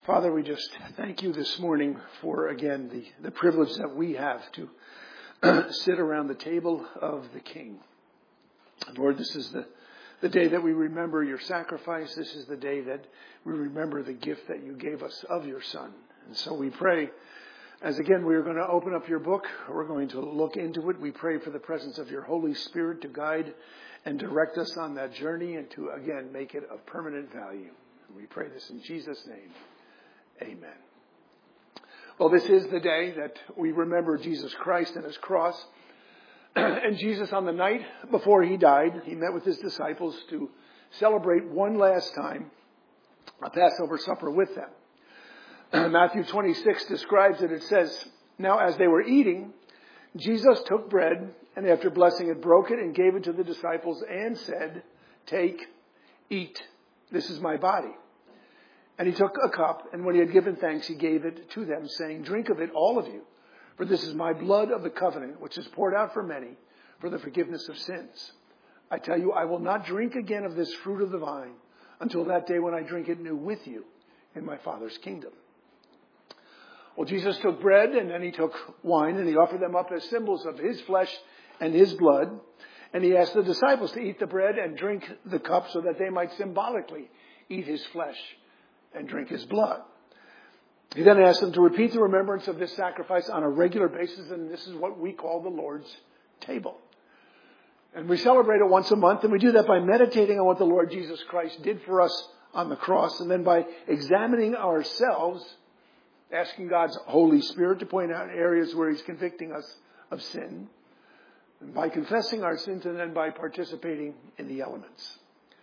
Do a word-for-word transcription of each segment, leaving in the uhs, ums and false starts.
Father, we just thank you this morning for, again, the, the privilege that we have to sit around the table of the King. Lord, this is the, the day that we remember your sacrifice. This is the day that we remember the gift that you gave us of your Son. And so we pray, as again, we are going to open up your book. We're going to look into it. We pray for the presence of your Holy Spirit to guide and direct us on that journey and to, again, make it of permanent value. And we pray this in Jesus' name. Amen. Well, this is the day that we remember Jesus Christ and his cross. And Jesus, on the night before he died, he met with his disciples to celebrate one last time a Passover supper with them. Matthew twenty-six describes it. It says, "Now as they were eating, Jesus took bread and after blessing it, broke it and gave it to the disciples and said, 'Take, eat. This is my body.' And he took a cup, and when he had given thanks, he gave it to them, saying, 'Drink of it, all of you, for this is my blood of the covenant, which is poured out for many for the forgiveness of sins. I tell you, I will not drink again of this fruit of the vine until that day when I drink it new with you in my Father's kingdom.'" Well, Jesus took bread, and then he took wine, and he offered them up as symbols of his flesh and his blood. And he asked the disciples to eat the bread and drink the cup so that they might symbolically eat his flesh and drink his blood. He then asked them to repeat the remembrance of this sacrifice on a regular basis, and this is what we call the Lord's table. And we celebrate it once a month, and we do that by meditating on what the Lord Jesus Christ did for us on the cross, and then by examining ourselves, asking God's Holy Spirit to point out areas where he's convicting us of sin, and by confessing our sins, and then by participating in the elements.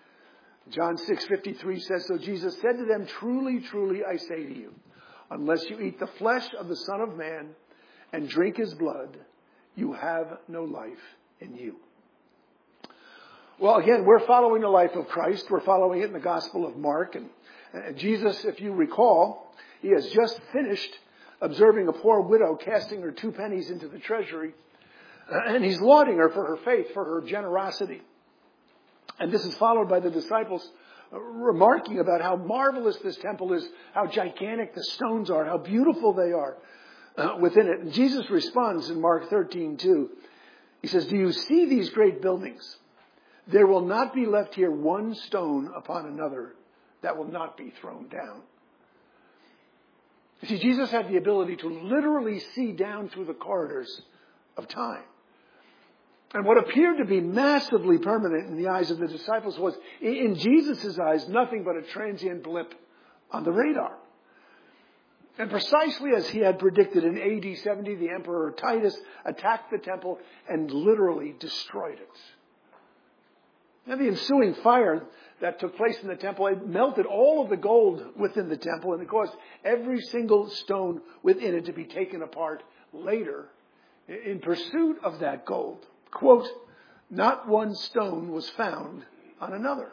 John six fifty-three says, "So Jesus said to them, 'Truly, truly, I say to you, unless you eat the flesh of the Son of Man and drink his blood, you have no life in you.'" Well, again, we're following the life of Christ. We're following it in the Gospel of Mark. And, and Jesus, if you recall, he has just finished observing a poor widow casting her two pennies into the treasury. And he's lauding her for her faith, for her generosity. And this is followed by the disciples remarking about how marvelous this temple is, how gigantic the stones are, how beautiful they are uh, within it. And Jesus responds in Mark thirteen two. He says, "Do you see these great buildings? There will not be left here one stone upon another that will not be thrown down." You see, Jesus had the ability to literally see down through the corridors of time. And what appeared to be massively permanent in the eyes of the disciples was, in Jesus' eyes, nothing but a transient blip on the radar. And precisely as he had predicted, in A D seventy, the Emperor Titus attacked the temple and literally destroyed it. Now, the ensuing fire that took place in the temple, it melted all of the gold within the temple, and it caused every single stone within it to be taken apart later in pursuit of that gold. Quote, "Not one stone was found on another."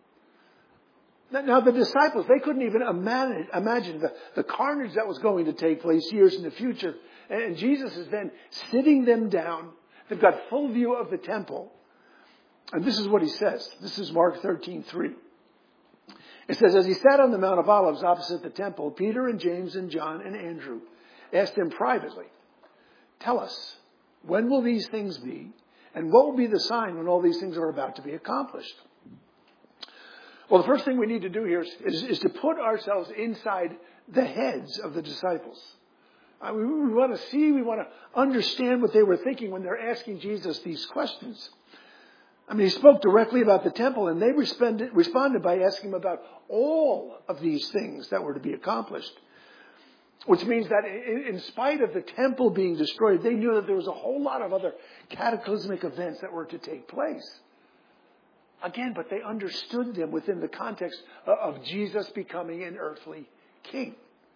Now, the disciples, they couldn't even imagine, imagine the, the carnage that was going to take place years in the future. And Jesus is then sitting them down. They've got full view of the temple. And this is what he says. This is Mark thirteen three. It says, "As he sat on the Mount of Olives opposite the temple, Peter and James and John and Andrew asked him privately, 'Tell us, when will these things be? And what will be the sign when all these things are about to be accomplished?'" Well, the first thing we need to do here is, is, is to put ourselves inside the heads of the disciples. Uh, we, we want to see, we want to understand what they were thinking when they're asking Jesus these questions. I mean, he spoke directly about the temple, and they responded, responded by asking him about all of these things that were to be accomplished. Which means that in spite of the temple being destroyed, they knew that there was a whole lot of other cataclysmic events that were to take place. Again, but they understood them within the context of Jesus becoming an earthly king.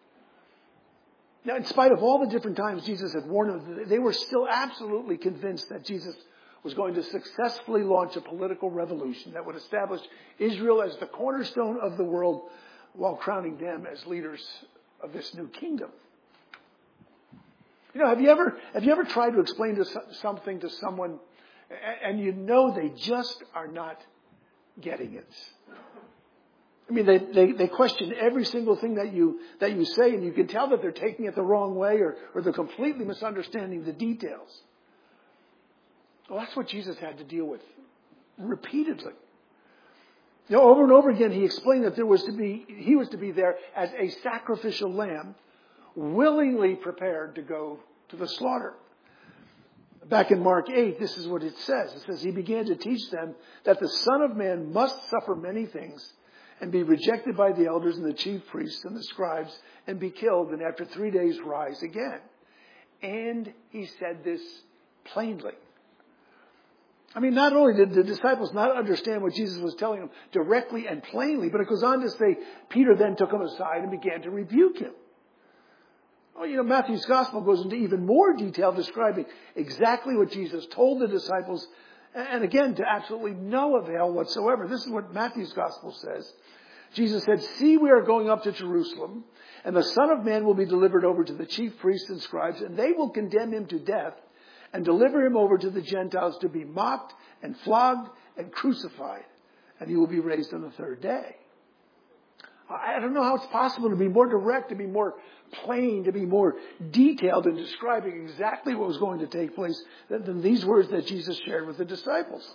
Now, in spite of all the different times Jesus had warned them, they were still absolutely convinced that Jesus was going to successfully launch a political revolution that would establish Israel as the cornerstone of the world while crowning them as leaders of this new kingdom. You know, have you ever have you ever tried to explain to something to someone, and you know they just are not getting it? I mean, they, they, they question every single thing that you, that you say, and you can tell that they're taking it the wrong way or, or they're completely misunderstanding the details. Well, that's what Jesus had to deal with repeatedly. You know, over and over again, he explained that there was to be, he was to be there as a sacrificial lamb, willingly prepared to go to the slaughter. Back in Mark eight, this is what it says. It says, he began to teach them that the Son of Man must suffer many things and be rejected by the elders and the chief priests and the scribes and be killed and after three days rise again. And he said this plainly. I mean, not only did the disciples not understand what Jesus was telling them directly and plainly, but it goes on to say, Peter then took him aside and began to rebuke him. Well, you know, Matthew's gospel goes into even more detail describing exactly what Jesus told the disciples, and again, to absolutely no avail whatsoever. This is what Matthew's gospel says. Jesus said, see, we are going up to Jerusalem, and the Son of Man will be delivered over to the chief priests and scribes, and they will condemn him to death and deliver him over to the Gentiles to be mocked and flogged and crucified, and he will be raised on the third day. I don't know how it's possible to be more direct, to be more plain, to be more detailed in describing exactly what was going to take place than, than these words that Jesus shared with the disciples.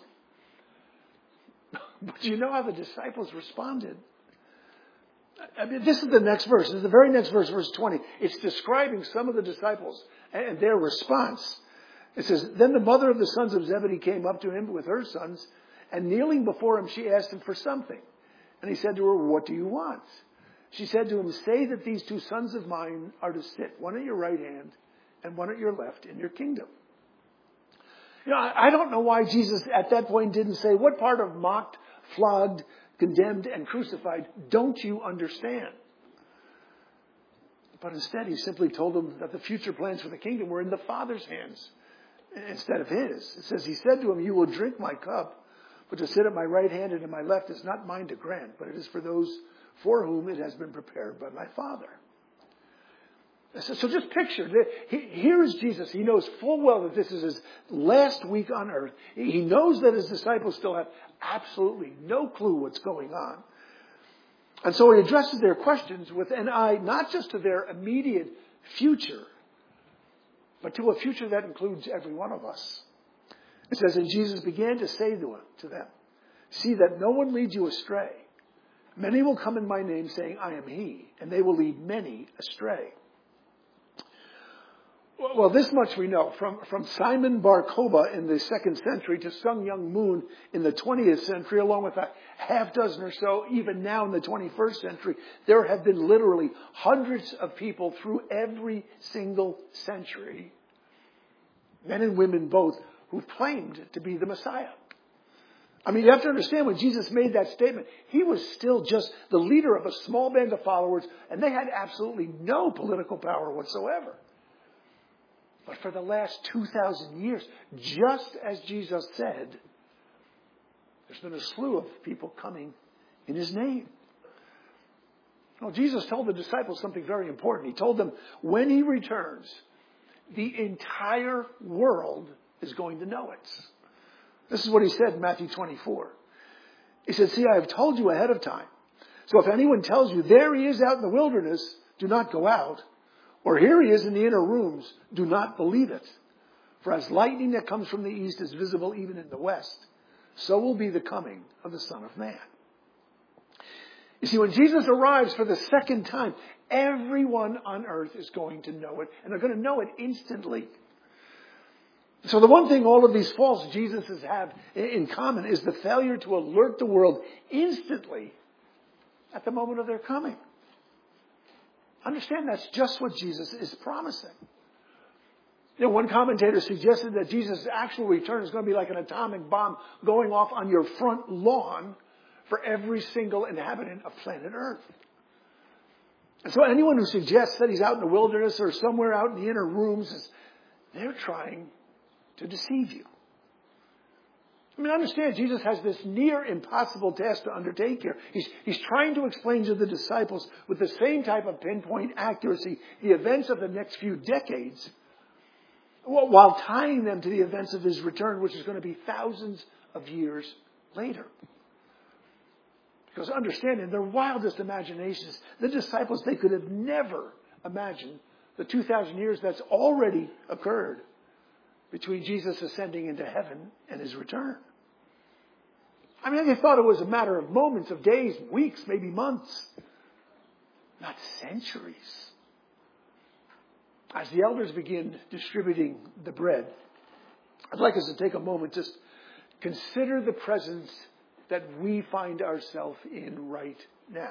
But you know how the disciples responded? I mean, this is the next verse. This is the very next verse, verse twenty. It's describing some of the disciples and their response. It says, then the mother of the sons of Zebedee came up to him with her sons, and kneeling before him, she asked him for something. And he said to her, what do you want? She said to him, say that these two sons of mine are to sit, one at your right hand and one at your left in your kingdom. You know, I don't know why Jesus at that point didn't say, what part of mocked, flogged, condemned, and crucified don't you understand? But instead, he simply told them that the future plans for the kingdom were in the Father's hands instead of his. It says, he said to him, you will drink my cup, but to sit at my right hand and at my left is not mine to grant, but it is for those for whom it has been prepared by my Father. So, so just picture, here is Jesus. He knows full well that this is his last week on earth. He knows that his disciples still have absolutely no clue what's going on. And so he addresses their questions with an eye not just to their immediate future, but to a future that includes every one of us. It says, and Jesus began to say to, to them, see that no one leads you astray. Many will come in my name saying, I am he, and they will lead many astray. Well, this much we know. From, from Simon Bar Kokhba in the second century to Sun Myung Moon in the twentieth century, along with a half dozen or so, even now in the twenty-first century, there have been literally hundreds of people through every single century, men and women both, who claimed to be the Messiah. I mean, you have to understand, when Jesus made that statement, he was still just the leader of a small band of followers, and they had absolutely no political power whatsoever. But for the last two thousand years, just as Jesus said, there's been a slew of people coming in his name. Well, Jesus told the disciples something very important. He told them, when he returns, the entire world is going to know it. This is what he said in Matthew twenty-four. He said, see, I have told you ahead of time. So if anyone tells you, there he is out in the wilderness, do not go out. Or here he is in the inner rooms, do not believe it. For as lightning that comes from the east is visible even in the west, so will be the coming of the Son of Man. You see, when Jesus arrives for the second time, everyone on earth is going to know it, and they're going to know it instantly. So the one thing all of these false Jesuses have in common is the failure to alert the world instantly at the moment of their coming. Understand, that's just what Jesus is promising. You know, one commentator suggested that Jesus' actual return is going to be like an atomic bomb going off on your front lawn for every single inhabitant of planet Earth. And so anyone who suggests that he's out in the wilderness or somewhere out in the inner rooms, is, they're trying to deceive you. I mean, understand, Jesus has this near impossible task to undertake here. He's, he's trying to explain to the disciples with the same type of pinpoint accuracy the events of the next few decades, while tying them to the events of his return, which is going to be thousands of years later. Because understand, in their wildest imaginations, the disciples, they could have never imagined the two thousand years that's already occurred between Jesus ascending into heaven and his return. I mean, they thought it was a matter of moments, of days, weeks, maybe months, not centuries. As the elders begin distributing the bread, I'd like us to take a moment, just consider the presence that we find ourselves in right now.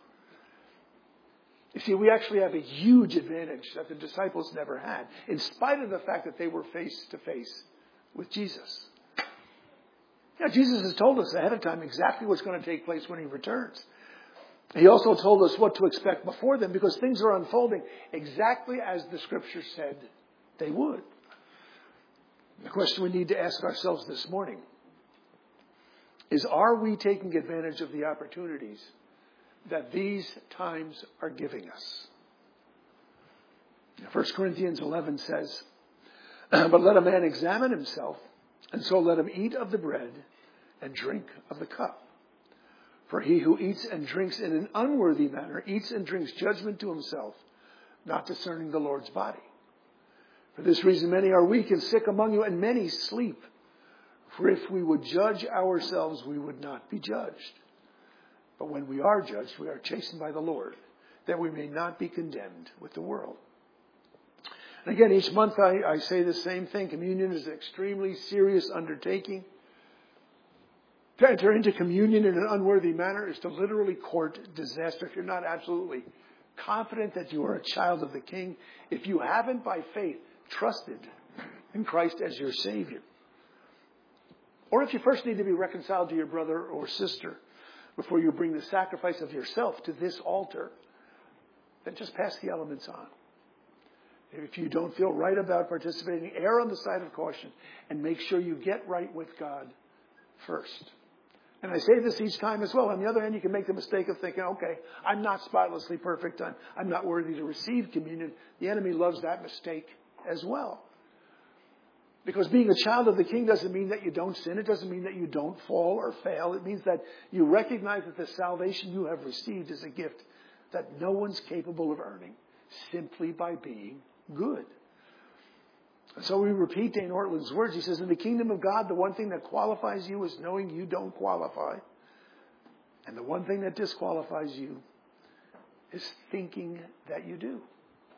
You see, we actually have a huge advantage that the disciples never had, in spite of the fact that they were face to face with Jesus. Now, Jesus has told us ahead of time exactly what's going to take place when he returns. He also told us what to expect before then, because things are unfolding exactly as the Scripture said they would. The question we need to ask ourselves this morning is, are we taking advantage of the opportunities that these times are giving us? First Corinthians eleven says, but let a man examine himself, and so let him eat of the bread and drink of the cup. For he who eats and drinks in an unworthy manner eats and drinks judgment to himself, not discerning the Lord's body. For this reason many are weak and sick among you, and many sleep. For if we would judge ourselves, we would not be judged. But when we are judged, we are chastened by the Lord, that we may not be condemned with the world. And again, each month I, I say the same thing. Communion is an extremely serious undertaking. To enter into communion in an unworthy manner is to literally court disaster. If you're not absolutely confident that you are a child of the King, if you haven't by faith trusted in Christ as your Savior, or if you first need to be reconciled to your brother or sister before you bring the sacrifice of yourself to this altar, then just pass the elements on. If you don't feel right about participating, err on the side of caution and make sure you get right with God first. And I say this each time as well. On the other hand, you can make the mistake of thinking, okay, I'm not spotlessly perfect. I'm, I'm not worthy to receive communion. The enemy loves that mistake as well. Because being a child of the King doesn't mean that you don't sin. It doesn't mean that you don't fall or fail. It means that you recognize that the salvation you have received is a gift that no one's capable of earning simply by being good. And so we repeat Dane Ortland's words. He says, in the kingdom of God, the one thing that qualifies you is knowing you don't qualify. And the one thing that disqualifies you is thinking that you do.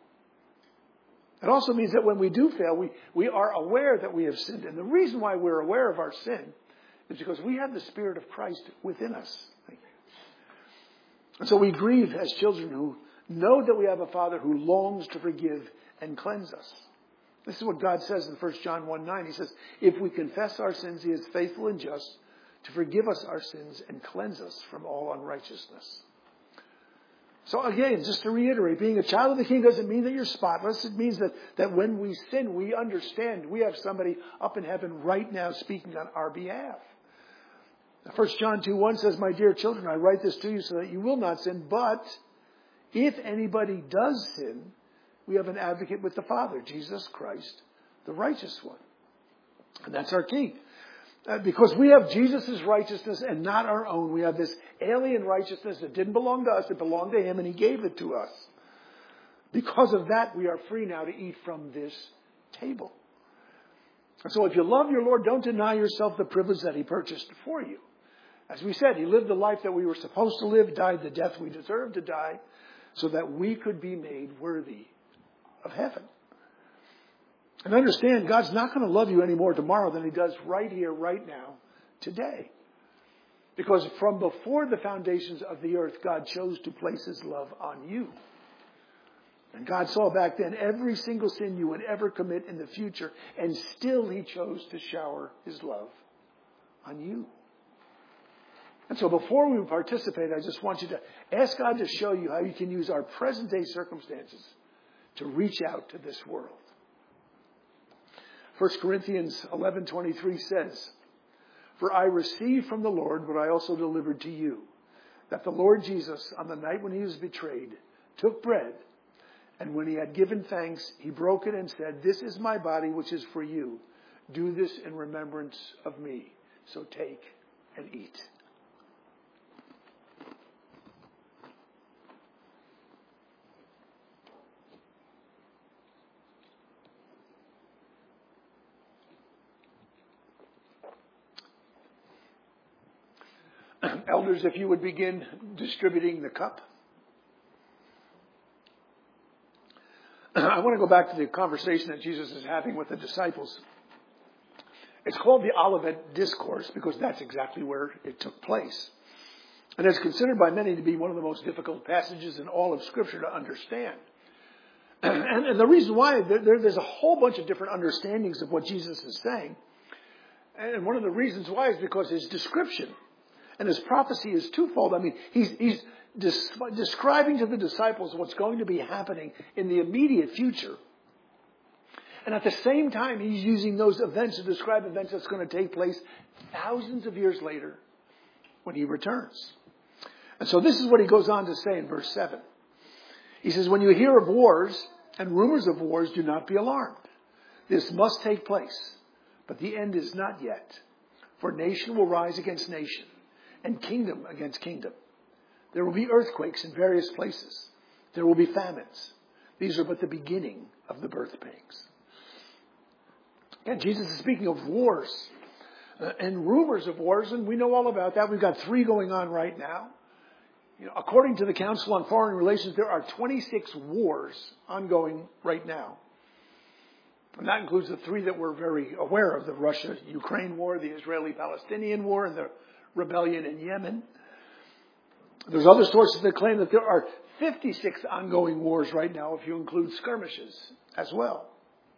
It also means that when we do fail, we, we are aware that we have sinned. And the reason why we're aware of our sin is because we have the Spirit of Christ within us. And so we grieve as children who know that we have a Father who longs to forgive and cleanse us. This is what God says in First John one nine. He says, if we confess our sins, he is faithful and just to forgive us our sins and cleanse us from all unrighteousness. So again, just to reiterate, being a child of the King doesn't mean that you're spotless. It means that, that when we sin, we understand we have somebody up in heaven right now speaking on our behalf. First John two one says, my dear children, I write this to you so that you will not sin. But if anybody does sin, we have an advocate with the Father, Jesus Christ, the righteous one. And that's our King. Uh, because we have Jesus' righteousness and not our own. We have this alien righteousness that didn't belong to us. It belonged to him, and he gave it to us. Because of that, we are free now to eat from this table. And so if you love your Lord, don't deny yourself the privilege that he purchased for you. As we said, he lived the life that we were supposed to live, died the death we deserved to die, so that we could be made worthy of heaven. And understand, God's not going to love you any more tomorrow than he does right here, right now, today. Because from before the foundations of the earth, God chose to place his love on you. And God saw back then every single sin you would ever commit in the future, and still he chose to shower his love on you. And so before we participate, I just want you to ask God to show you how you can use our present day circumstances to reach out to this world. First Corinthians eleven twenty-three says, for I received from the Lord what I also delivered to you, that the Lord Jesus, on the night when he was betrayed, took bread, and when he had given thanks, he broke it and said, this is my body, which is for you. Do this in remembrance of me. So take and eat. Elders, if you would begin distributing the cup. I want to go back to the conversation that Jesus is having with the disciples. It's called the Olivet Discourse because that's exactly where it took place. And it's considered by many to be one of the most difficult passages in all of Scripture to understand. And, and the reason why, there, there's a whole bunch of different understandings of what Jesus is saying. And one of the reasons why is because his description and his prophecy is twofold. I mean, he's, he's des- describing to the disciples what's going to be happening in the immediate future. And at the same time, he's using those events to describe events that's going to take place thousands of years later when he returns. And so this is what he goes on to say in verse seven. He says, when you hear of wars and rumors of wars, do not be alarmed. This must take place, but the end is not yet. For nation will rise against nation, and kingdom against kingdom. There will be earthquakes in various places. There will be famines. These are but the beginning of the birth pangs. Again, Jesus is speaking of wars uh, and rumors of wars, and we know all about that. We've got three going on right now. You know, according to the Council on Foreign Relations, there are twenty-six wars ongoing right now. And that includes the three that we're very aware of, the Russia-Ukraine war, the Israeli-Palestinian war, and the rebellion in Yemen. There's other sources that claim that there are fifty-six ongoing wars right now, if you include skirmishes as well.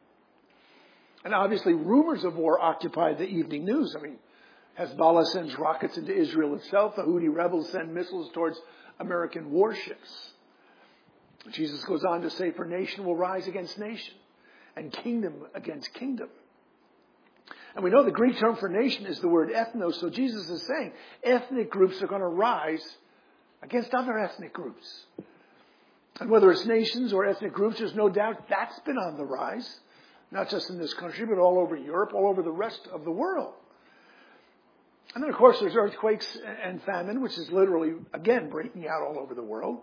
And obviously, rumors of war occupy the evening news. I mean, Hezbollah sends rockets into Israel itself. The Houthi rebels send missiles towards American warships. Jesus goes on to say, for nation will rise against nation, and kingdom against kingdom. And we know the Greek term for nation is the word ethnos. So Jesus is saying ethnic groups are going to rise against other ethnic groups. And whether it's nations or ethnic groups, there's no doubt that's been on the rise. Not just in this country, but all over Europe, all over the rest of the world. And then, of course, there's earthquakes and famine, which is literally, again, breaking out all over the world.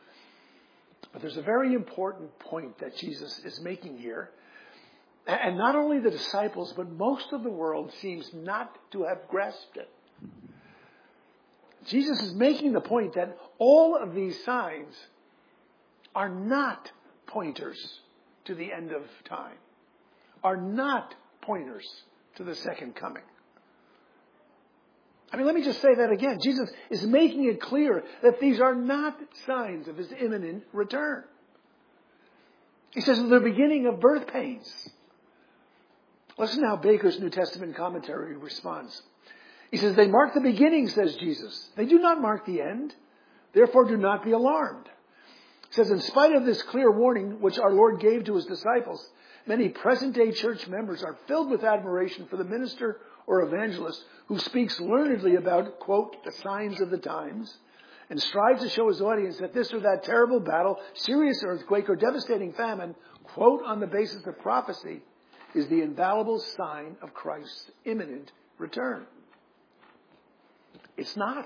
But there's a very important point that Jesus is making here. And not only the disciples, but most of the world seems not to have grasped it. Jesus is making the point that all of these signs are not pointers to the end of time, are not pointers to the second coming. I mean, let me just say that again. Jesus is making it clear that these are not signs of his imminent return. He says, the beginning of birth pains. Listen how Baker's New Testament commentary responds. He says, they mark the beginning, says Jesus. They do not mark the end. Therefore, do not be alarmed. He says, in spite of this clear warning which our Lord gave to his disciples, many present-day church members are filled with admiration for the minister or evangelist who speaks learnedly about, quote, the signs of the times, and strives to show his audience that this or that terrible battle, serious earthquake, or devastating famine, quote, on the basis of prophecy, is the infallible sign of Christ's imminent return. It's not.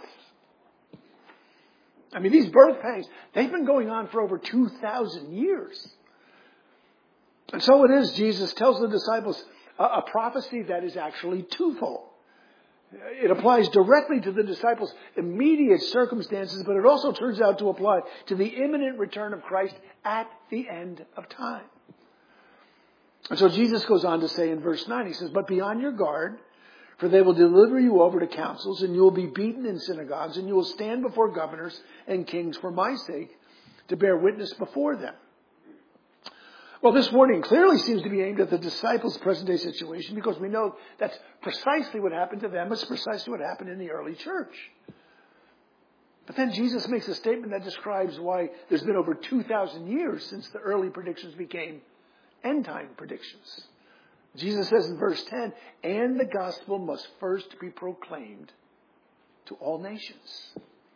I mean, these birth pangs, they've been going on for over two thousand years. And so it is, Jesus tells the disciples a, a prophecy that is actually twofold. It applies directly to the disciples' immediate circumstances, but it also turns out to apply to the imminent return of Christ at the end of time. And so Jesus goes on to say in verse nine, he says, but be on your guard, for they will deliver you over to councils, and you will be beaten in synagogues, and you will stand before governors and kings for my sake to bear witness before them. Well, this warning clearly seems to be aimed at the disciples' present-day situation because we know that's precisely what happened to them. It's precisely what happened in the early church. But then Jesus makes a statement that describes why there's been over two thousand years since the early predictions became end-time predictions. Jesus says in verse ten, and the gospel must first be proclaimed to all nations.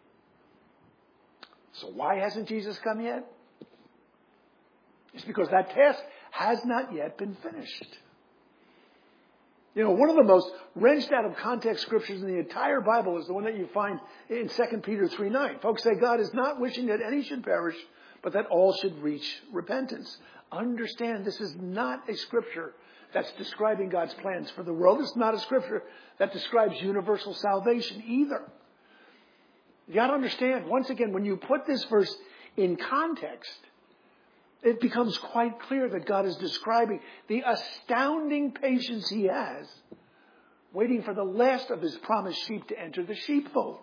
So why hasn't Jesus come yet? It's because that task has not yet been finished. You know, one of the most wrenched out of context scriptures in the entire Bible is the one that you find in Second Peter three nine. Folks say God is not wishing that any should perish, but that all should reach repentance. Understand, this is not a scripture that's describing God's plans for the world. It's not a scripture that describes universal salvation either. You got to understand, once again, when you put this verse in context, it becomes quite clear that God is describing the astounding patience he has waiting for the last of his promised sheep to enter the sheepfold.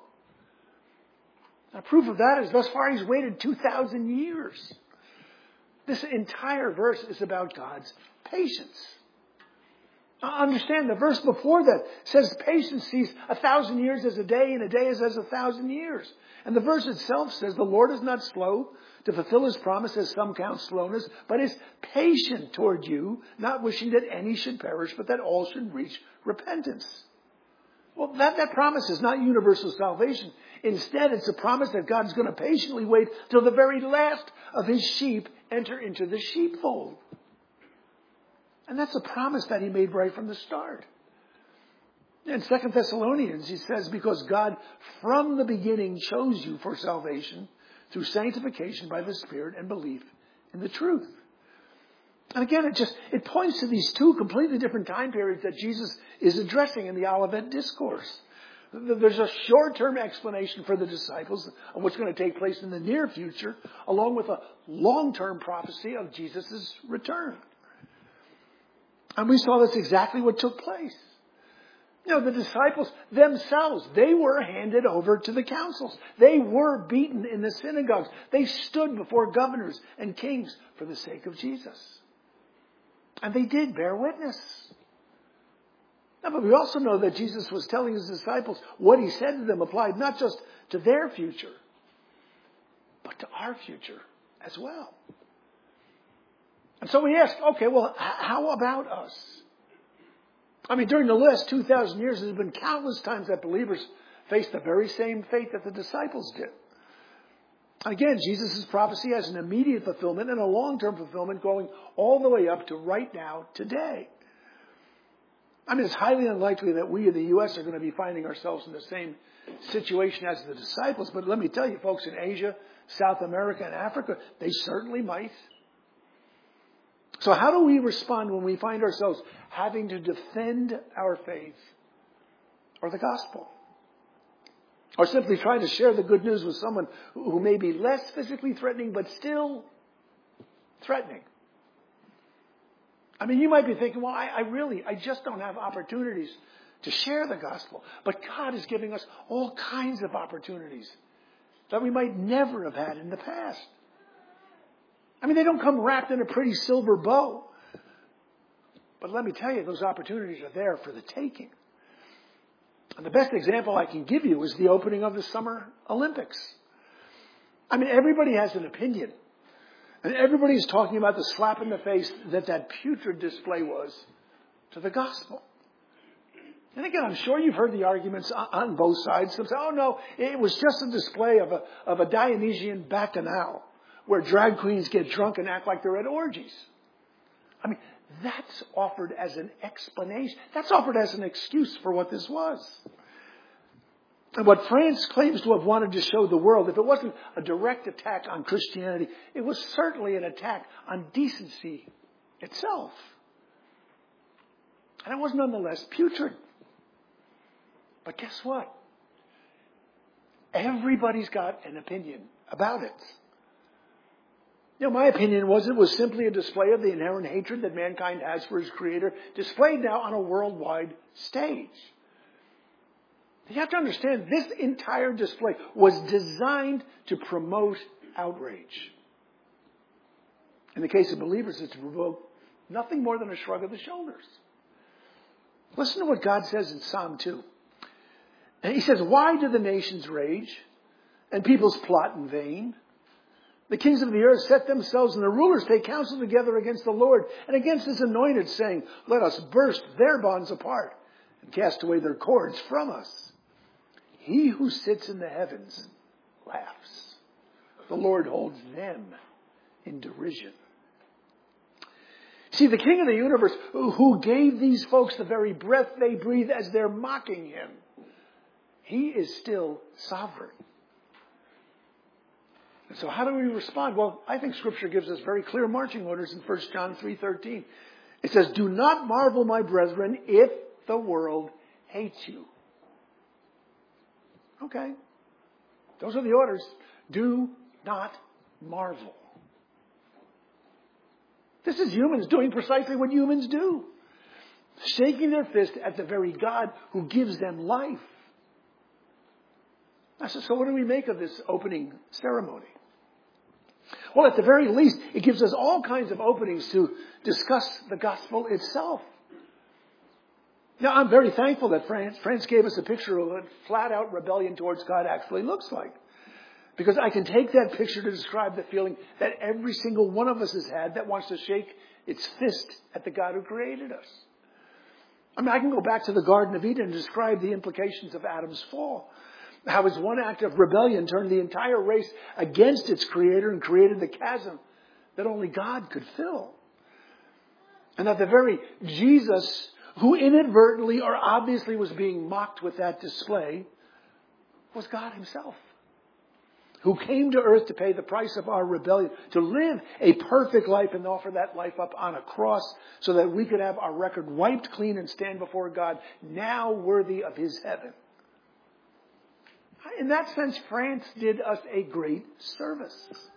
Now, proof of that is thus far he's waited two thousand years. This entire verse is about God's patience. Now, understand, the verse before that says patience sees a thousand years as a day and a day as, as a thousand years. And the verse itself says the Lord is not slow to fulfill his promise, as some count slowness, but is patient toward you, not wishing that any should perish, but that all should reach repentance. Well, that, that promise is not universal salvation. Instead, it's a promise that God's going to patiently wait till the very last of his sheep enter into the sheepfold. And that's a promise that he made right from the start. In Second Thessalonians, he says, because God from the beginning chose you for salvation through sanctification by the Spirit and belief in the truth. And again, it just, it points to these two completely different time periods that Jesus is addressing in the Olivet Discourse. There's a short-term explanation for the disciples of what's going to take place in the near future, along with a long-term prophecy of Jesus' return. And we saw that's exactly what took place. You know, the disciples themselves, they were handed over to the councils. They were beaten in the synagogues. They stood before governors and kings for the sake of Jesus. And they did bear witness. Now, but we also know that Jesus was telling his disciples what he said to them applied not just to their future, but to our future as well. And so we ask, okay, well, how about us? I mean, during the last two thousand years, there's been countless times that believers faced the very same fate that the disciples did. Again, Jesus' prophecy has an immediate fulfillment and a long-term fulfillment going all the way up to right now, today. I mean, it's highly unlikely that we in the U S are going to be finding ourselves in the same situation as the disciples. But let me tell you, folks, in Asia, South America, and Africa, they certainly might. So how do we respond when we find ourselves having to defend our faith or the gospel? Or simply try to share the good news with someone who may be less physically threatening, but still threatening? I mean, you might be thinking, well, I, I really, I just don't have opportunities to share the gospel. But God is giving us all kinds of opportunities that we might never have had in the past. I mean, they don't come wrapped in a pretty silver bow. But let me tell you, those opportunities are there for the taking. And the best example I can give you is the opening of the Summer Olympics. I mean, everybody has an opinion. And everybody's talking about the slap in the face that that putrid display was to the gospel. And again, I'm sure you've heard the arguments on both sides. Some say, oh no, it was just a display of a, of a Dionysian bacchanal, where drag queens get drunk and act like they're at orgies. I mean, that's offered as an explanation. That's offered as an excuse for what this was. And what France claims to have wanted to show the world, if it wasn't a direct attack on Christianity, it was certainly an attack on decency itself. And it was nonetheless putrid. But guess what? Everybody's got an opinion about it. You know, my opinion was it was simply a display of the inherent hatred that mankind has for his Creator, displayed now on a worldwide stage. You have to understand, this entire display was designed to promote outrage. In the case of believers, it's to provoke nothing more than a shrug of the shoulders. Listen to what God says in Psalm two. And he says, why do the nations rage and peoples plot in vain? The kings of the earth set themselves and the rulers take counsel together against the Lord and against his anointed, saying, let us burst their bonds apart and cast away their cords from us. He who sits in the heavens laughs. The Lord holds them in derision. See, the King of the universe, who gave these folks the very breath they breathe as they're mocking him, he is still sovereign. And so how do we respond? Well, I think Scripture gives us very clear marching orders in First John three thirteen. It says, do not marvel, my brethren, if the world hates you. Okay. Those are the orders. Do not marvel. This is humans doing precisely what humans do. Shaking their fist at the very God who gives them life. I said, so what do we make of this opening ceremony? Well, at the very least, it gives us all kinds of openings to discuss the gospel itself. Now, I'm very thankful that France, France gave us a picture of what flat-out rebellion towards God actually looks like. Because I can take that picture to describe the feeling that every single one of us has had that wants to shake its fist at the God who created us. I mean, I can go back to the Garden of Eden and describe the implications of Adam's fall. How his one act of rebellion turned the entire race against its creator and created the chasm that only God could fill. And that the very Jesus, who inadvertently or obviously was being mocked with that display, was God himself, who came to earth to pay the price of our rebellion, to live a perfect life and offer that life up on a cross so that we could have our record wiped clean and stand before God, now worthy of his heaven. In that sense, France did us a great service.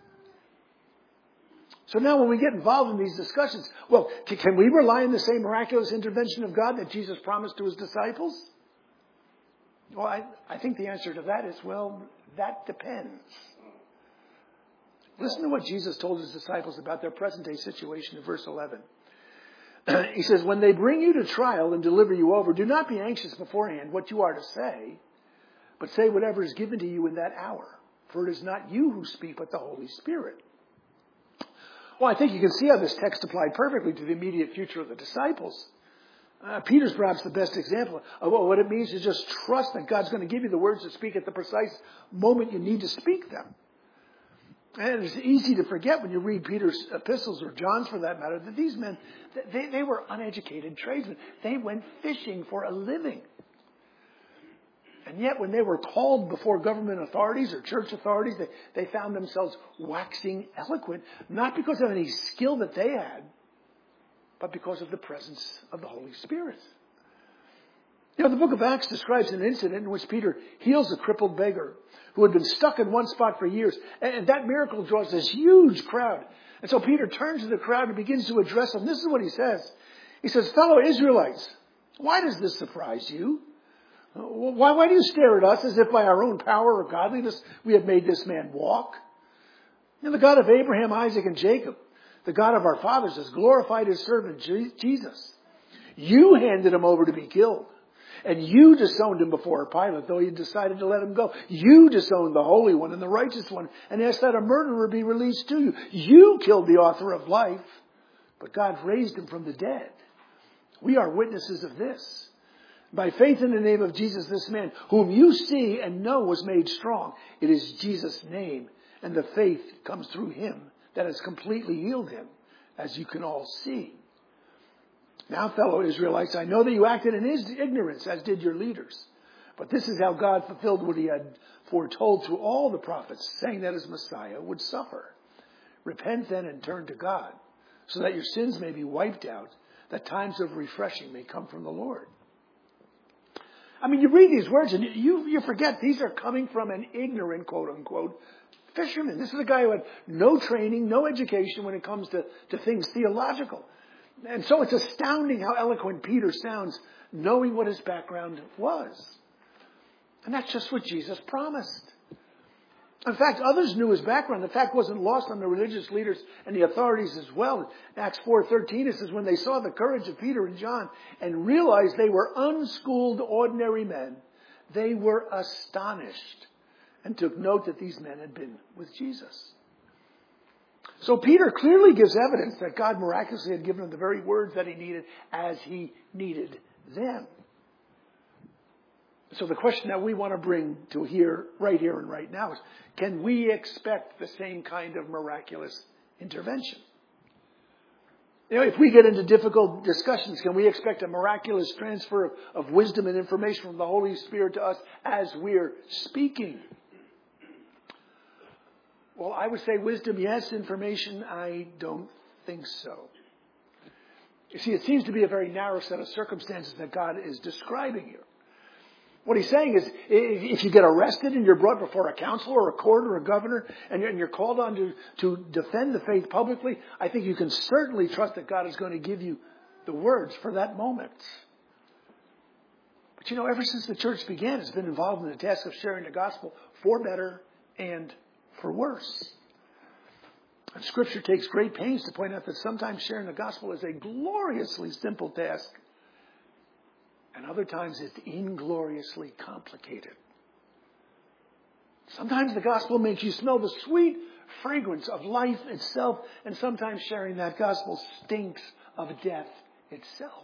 So now when we get involved in these discussions, well, can we rely on the same miraculous intervention of God that Jesus promised to his disciples? Well, I, I think the answer to that is, well, that depends. Listen to what Jesus told his disciples about their present day situation in verse eleven. He says, when they bring you to trial and deliver you over, do not be anxious beforehand what you are to say, but say whatever is given to you in that hour. For it is not you who speak, but the Holy Spirit. Well, I think you can see how this text applied perfectly to the immediate future of the disciples. Uh, Peter's perhaps the best example of what it means to just trust that God's going to give you the words to speak at the precise moment you need to speak them. And it's easy to forget when you read Peter's epistles, or John's for that matter, that these men, they, they were uneducated tradesmen. They went fishing for a living. And yet when they were called before government authorities or church authorities, they, they found themselves waxing eloquent, not because of any skill that they had, but because of the presence of the Holy Spirit. You know, the book of Acts describes an incident in which Peter heals a crippled beggar who had been stuck in one spot for years. And that miracle draws this huge crowd. And so Peter turns to the crowd and begins to address them. This is what he says. He says, fellow Israelites, why does this surprise you? Why, why do you stare at us as if by our own power or godliness we have made this man walk? And the God of Abraham, Isaac, and Jacob, the God of our fathers, has glorified his servant Jesus. You handed him over to be killed. And you disowned him before Pilate, though you decided to let him go. You disowned the Holy One and the Righteous One and asked that a murderer be released to you. You killed the author of life, but God raised him from the dead. We are witnesses of this. By faith in the name of Jesus, this man, whom you see and know was made strong, it is Jesus' name, and the faith comes through him that has completely healed him, as you can all see. Now, fellow Israelites, I know that you acted in his ignorance, as did your leaders. But this is how God fulfilled what he had foretold through all the prophets, saying that his Messiah would suffer. Repent then and turn to God, so that your sins may be wiped out, that times of refreshing may come from the Lord. I mean, you read these words and you, you forget these are coming from an ignorant, quote unquote, fisherman. This is a guy who had no training, no education when it comes to, to things theological. And so it's astounding how eloquent Peter sounds, knowing what his background was. And that's just what Jesus promised. In fact, others knew his background. The fact wasn't lost on the religious leaders and the authorities as well. In Acts four thirteen, it says, when they saw the courage of Peter and John and realized they were unschooled, ordinary men, they were astonished and took note that these men had been with Jesus. So Peter clearly gives evidence that God miraculously had given him the very words that he needed as he needed them. So the question that we want to bring to here, right here and right now is, can we expect the same kind of miraculous intervention? You know, if we get into difficult discussions, can we expect a miraculous transfer of, of wisdom and information from the Holy Spirit to us as we're speaking? Well, I would say wisdom, yes. Information, I don't think so. You see, it seems to be a very narrow set of circumstances that God is describing here. What he's saying is, if you get arrested and you're brought before a council or a court or a governor and you're called on to, to defend the faith publicly, I think you can certainly trust that God is going to give you the words for that moment. But you know, ever since the church began, it's been involved in the task of sharing the gospel for better and for worse. And Scripture takes great pains to point out that sometimes sharing the gospel is a gloriously simple task. And other times it's ingloriously complicated. Sometimes the gospel makes you smell the sweet fragrance of life itself, and sometimes sharing that gospel stinks of death itself.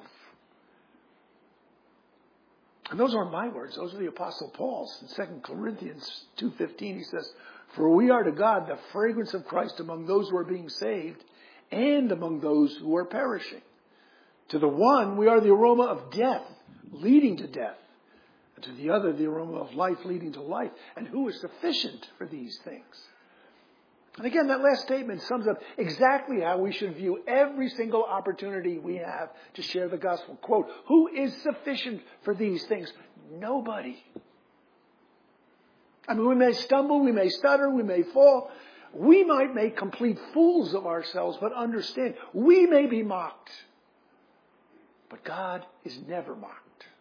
And those aren't my words. Those are the Apostle Paul's. In Second Corinthians two fifteen, he says, "For we are to God the fragrance of Christ among those who are being saved and among those who are perishing. To the one, we are the aroma of death, leading to death. And to the other, the aroma of life, leading to life. And who is sufficient for these things?" And again, that last statement sums up exactly how we should view every single opportunity we have to share the gospel. Quote, who is sufficient for these things? Nobody. I mean, we may stumble, we may stutter, we may fall. We might make complete fools of ourselves, but understand, we may be mocked. But God is never mocked.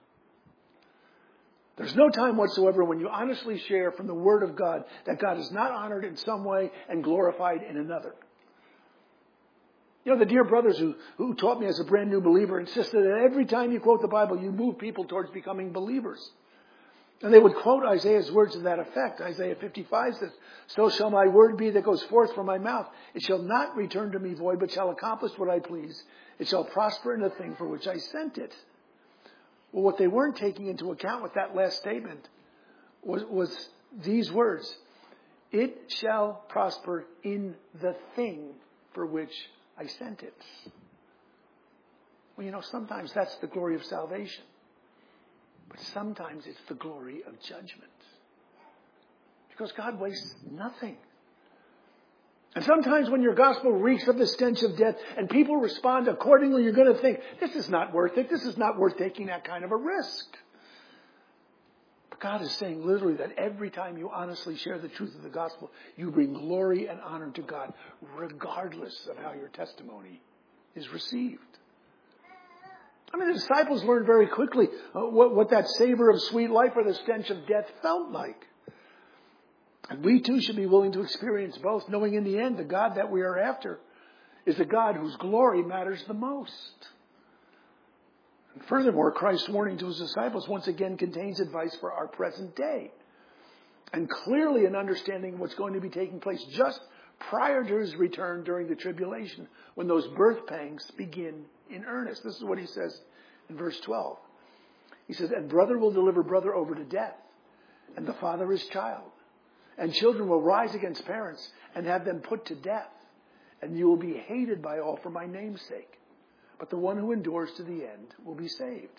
There's no time whatsoever when you honestly share from the Word of God that God is not honored in some way and glorified in another. You know, the dear brothers who, who taught me as a brand new believer insisted that every time you quote the Bible, you move people towards becoming believers. And they would quote Isaiah's words to that effect. Isaiah fifty-five says, "So shall my word be that goes forth from my mouth. It shall not return to me void, but shall accomplish what I please. It shall prosper in the thing for which I sent it." Well, what they weren't taking into account with that last statement was, was these words. It shall prosper in the thing for which I sent it. Well, you know, sometimes that's the glory of salvation. But sometimes it's the glory of judgment. Because God wastes nothing. And sometimes when your gospel reeks of the stench of death and people respond accordingly, you're going to think, this is not worth it. This is not worth taking that kind of a risk. But God is saying literally that every time you honestly share the truth of the gospel, you bring glory and honor to God, regardless of how your testimony is received. I mean, the disciples learned very quickly uh, what, what that savor of sweet life or the stench of death felt like. And we too should be willing to experience both, knowing in the end the God that we are after is the God whose glory matters the most. And furthermore, Christ's warning to his disciples once again contains advice for our present day. And clearly an understanding of what's going to be taking place just prior to his return during the tribulation, when those birth pangs begin in earnest. This is what he says in verse twelve. He says, "And brother will deliver brother over to death, and the father his child. And children will rise against parents and have them put to death. And you will be hated by all for my name's sake. But the one who endures to the end will be saved."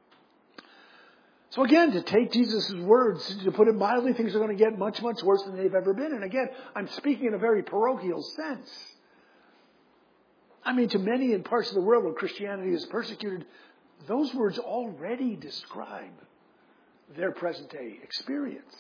So again, to take Jesus' words, to put it mildly, things are going to get much, much worse than they've ever been. And again, I'm speaking in a very parochial sense. I mean, to many in parts of the world where Christianity is persecuted, those words already describe their present day experience.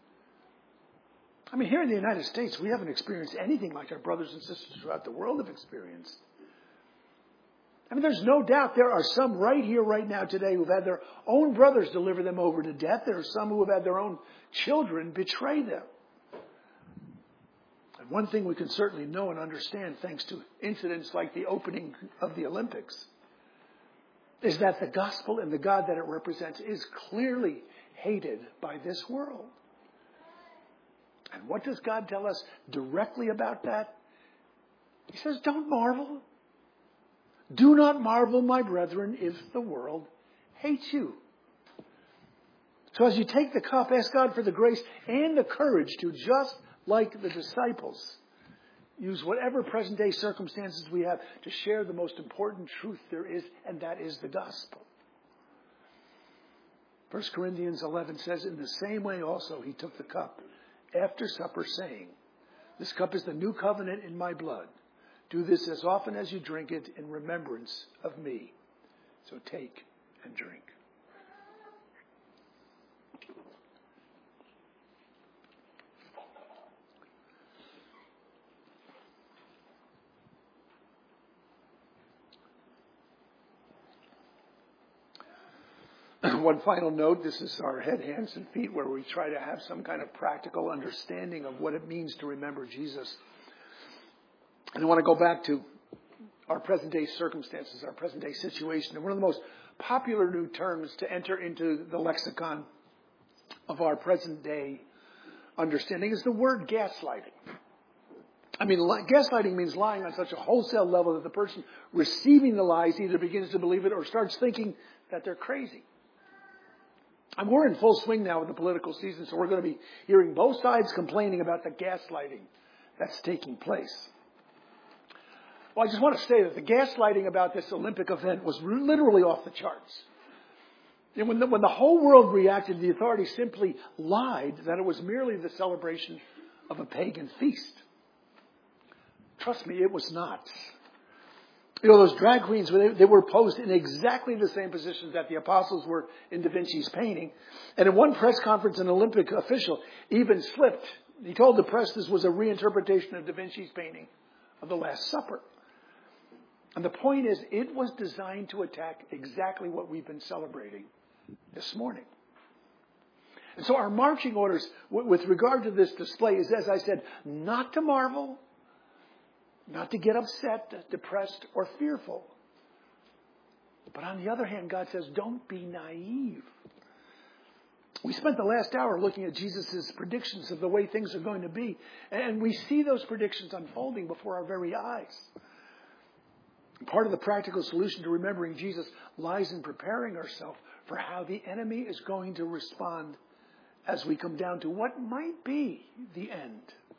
I mean, here in the United States, we haven't experienced anything like our brothers and sisters throughout the world have experienced. I mean, there's no doubt there are some right here, right now, today who've had their own brothers deliver them over to death. There are some who have had their own children betray them. And one thing we can certainly know and understand, thanks to incidents like the opening of the Olympics, is that the gospel and the God that it represents is clearly hated by this world. And what does God tell us directly about that? He says, don't marvel. Do not marvel, my brethren, if the world hates you. So as you take the cup, ask God for the grace and the courage to, just like the disciples, use whatever present day circumstances we have to share the most important truth there is, and that is the gospel. First Corinthians eleven says, "In the same way also he took the cup after supper, saying, 'This cup is the new covenant in my blood. Do this as often as you drink it in remembrance of me.' So take and drink." one final note. This is our head, hands, and feet, where we try to have some kind of practical understanding of what it means to remember Jesus. And I want to go back to our present day circumstances, our present day situation. And one of the most popular new terms to enter into the lexicon of our present day understanding is the word gaslighting. I mean, gaslighting means lying on such a wholesale level that the person receiving the lies either begins to believe it or starts thinking that they're crazy. And we're in full swing now with the political season, so we're going to be hearing both sides complaining about the gaslighting that's taking place. Well, I just want to say that the gaslighting about this Olympic event was literally off the charts. And when the, when the whole world reacted, the authorities simply lied that it was merely the celebration of a pagan feast. Trust me, it was not. You know, those drag queens, they, they were posed in exactly the same positions that the apostles were in Da Vinci's painting. And in one press conference, an Olympic official even slipped. He told the press this was a reinterpretation of Da Vinci's painting of the Last Supper. And the point is, it was designed to attack exactly what we've been celebrating this morning. And so our marching orders with regard to this display is, as I said, not to marvel, not to get upset, depressed, or fearful. But on the other hand, God says, don't be naive. We spent the last hour looking at Jesus' predictions of the way things are going to be. And we see those predictions unfolding before our very eyes. Part of the practical solution to remembering Jesus lies in preparing ourselves for how the enemy is going to respond as we come down to what might be the end.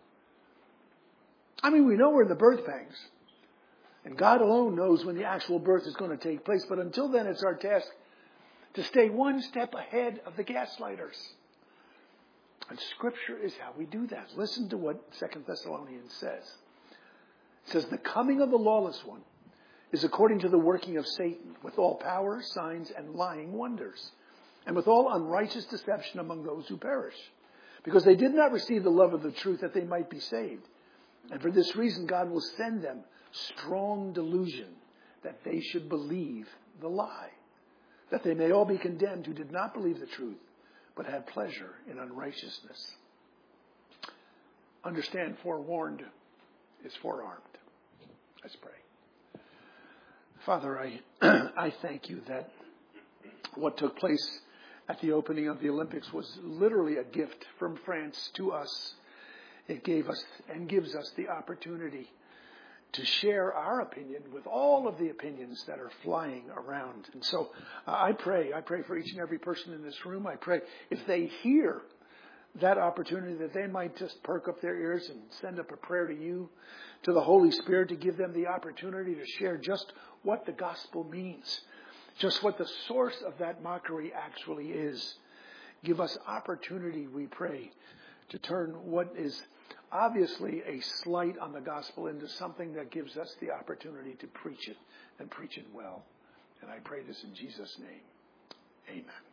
I mean, we know we're in the birth pangs, and God alone knows when the actual birth is going to take place. But until then, it's our task to stay one step ahead of the gaslighters. And Scripture is how we do that. Listen to what Second Thessalonians says. It says, the coming of the lawless one is according to the working of Satan, with all power, signs, and lying wonders, and with all unrighteous deception among those who perish, because they did not receive the love of the truth that they might be saved. And for this reason, God will send them strong delusion that they should believe the lie, that they may all be condemned who did not believe the truth, but had pleasure in unrighteousness. Understand, forewarned is forearmed. Let's pray. Father, I I thank you that what took place at the opening of the Olympics was literally a gift from France to us. It gave us and gives us the opportunity to share our opinion with all of the opinions that are flying around. And so uh, I pray, I pray for each and every person in this room. I pray if they hear that opportunity that they might just perk up their ears and send up a prayer to you, to the Holy Spirit, to give them the opportunity to share just what the gospel means, just what the source of that mockery actually is. Give us opportunity, we pray, to turn what is obviously a slight on the gospel into something that gives us the opportunity to preach it and preach it well. And I pray this in Jesus' name. Amen.